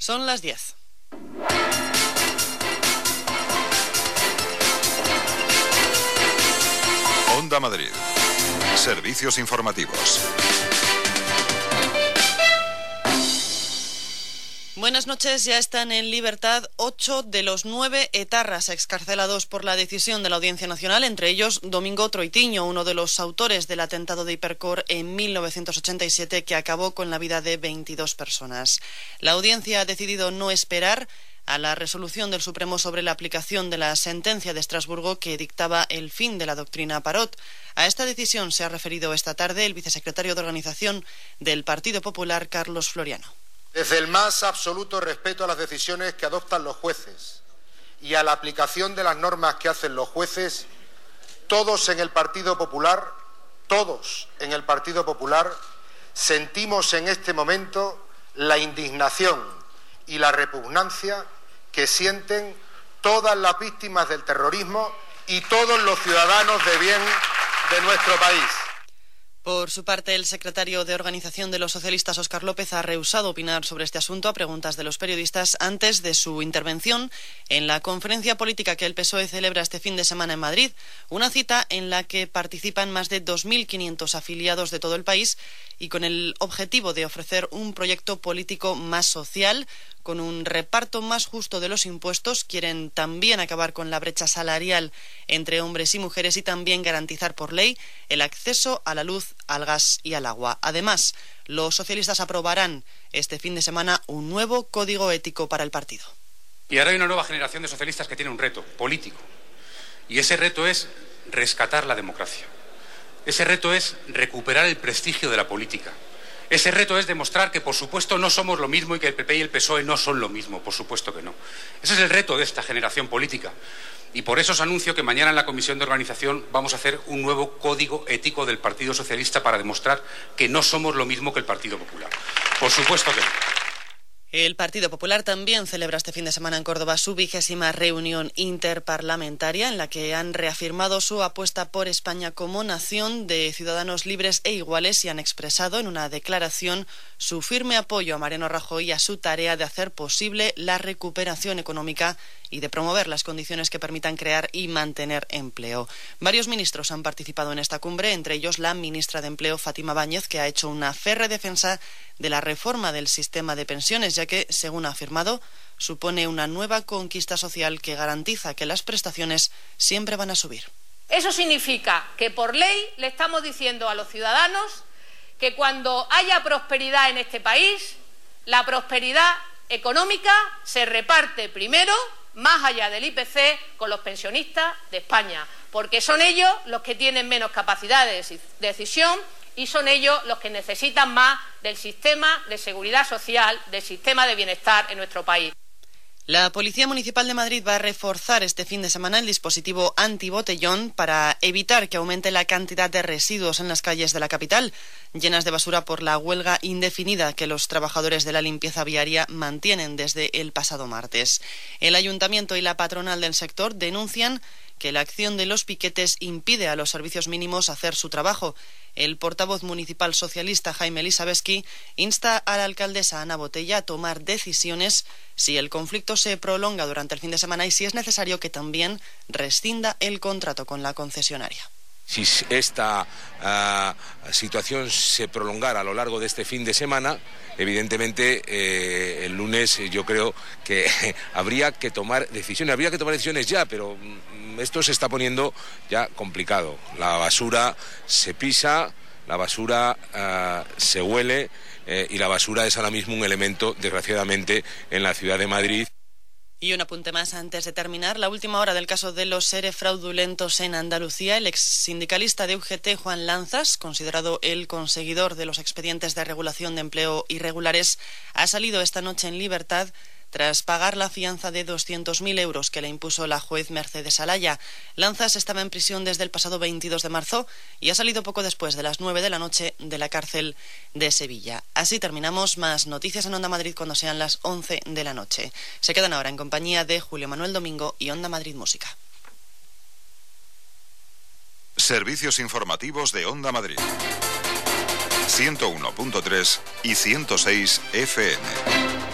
Son las 10. Onda Madrid. Servicios informativos. Buenas noches. Ya están en libertad 8 de los 9 etarras excarcelados por la decisión de la Audiencia Nacional, entre ellos Domingo Troitiño, uno de los autores del atentado de Hipercor en 1987 que acabó con la vida de 22 personas. La Audiencia ha decidido no esperar a la resolución del Supremo sobre la aplicación de la sentencia de Estrasburgo que dictaba el fin de la doctrina Parot. A esta decisión se ha referido esta tarde el vicesecretario de Organización del Partido Popular, Carlos Floriano. Desde el más absoluto respeto a las decisiones que adoptan los jueces y a la aplicación de las normas que hacen los jueces, todos en el Partido Popular sentimos en este momento la indignación y la repugnancia que sienten todas las víctimas del terrorismo y todos los ciudadanos de bien de nuestro país. Por su parte, el secretario de Organización de los Socialistas, Óscar López, ha rehusado opinar sobre este asunto a preguntas de los periodistas antes de su intervención en la conferencia política que el PSOE celebra este fin de semana en Madrid, una cita en la que participan más de 2.500 afiliados de todo el país y con el objetivo de ofrecer un proyecto político más social, con un reparto más justo de los impuestos. Quieren también acabar con la brecha salarial entre hombres y mujeres y también garantizar por ley el acceso a la luz, al gas y al agua. Además, los socialistas aprobarán este fin de semana un nuevo código ético para el partido. Y ahora hay una nueva generación de socialistas que tiene un reto político. Y ese reto es rescatar la democracia. Ese reto es recuperar el prestigio de la política. Ese reto es demostrar que, por supuesto, no somos lo mismo y que el PP y el PSOE no son lo mismo, por supuesto que no. Ese es el reto de esta generación política. Y por eso os anuncio que mañana en la Comisión de Organización vamos a hacer un nuevo código ético del Partido Socialista para demostrar que no somos lo mismo que el Partido Popular. Por supuesto que no. El Partido Popular también celebra este fin de semana en Córdoba su 20ª reunión interparlamentaria, en la que han reafirmado su apuesta por España como nación de ciudadanos libres e iguales y han expresado en una declaración su firme apoyo a Mariano Rajoy y a su tarea de hacer posible la recuperación económica y de promover las condiciones que permitan crear y mantener empleo. Varios ministros han participado en esta cumbre, entre ellos la ministra de Empleo, Fátima Báñez, que ha hecho una férrea defensa de la reforma del sistema de pensiones, ya que, según ha afirmado, supone una nueva conquista social que garantiza que las prestaciones siempre van a subir. Eso significa que por ley le estamos diciendo a los ciudadanos que cuando haya prosperidad en este país, la prosperidad económica se reparte primero, más allá del IPC, con los pensionistas de España, porque son ellos los que tienen menos capacidad de decisión y son ellos los que necesitan más del sistema de seguridad social, del sistema de bienestar en nuestro país. La Policía Municipal de Madrid va a reforzar este fin de semana el dispositivo antibotellón para evitar que aumente la cantidad de residuos en las calles de la capital, llenas de basura por la huelga indefinida que los trabajadores de la limpieza viaria mantienen desde el pasado martes. El Ayuntamiento y la patronal del sector denuncian que la acción de los piquetes impide a los servicios mínimos hacer su trabajo. El portavoz municipal socialista Jaime Elisabetsky insta a la alcaldesa Ana Botella a tomar decisiones si el conflicto se prolonga durante el fin de semana y si es necesario que también rescinda el contrato con la concesionaria. Si esta situación se prolongara a lo largo de este fin de semana, evidentemente el lunes yo creo que habría que tomar decisiones ya, pero esto se está poniendo ya complicado. La basura se pisa, la basura se huele y la basura es ahora mismo un elemento, desgraciadamente, en la ciudad de Madrid. Y un apunte más antes de terminar. La última hora del caso de los ERE fraudulentos en Andalucía. El ex sindicalista de UGT, Juan Lanzas, considerado el conseguidor de los expedientes de regulación de empleo irregulares, ha salido esta noche en libertad tras pagar la fianza de 200.000 euros que le impuso la juez Mercedes Alaya. Lanzas estaba en prisión desde el pasado 22 de marzo y ha salido poco después de las 9 de la noche de la cárcel de Sevilla. Así terminamos. Más noticias en Onda Madrid cuando sean las 11 de la noche. Se quedan ahora en compañía de Julio Manuel Domingo y Onda Madrid Música. Servicios informativos de Onda Madrid. 101.3 y 106 FM.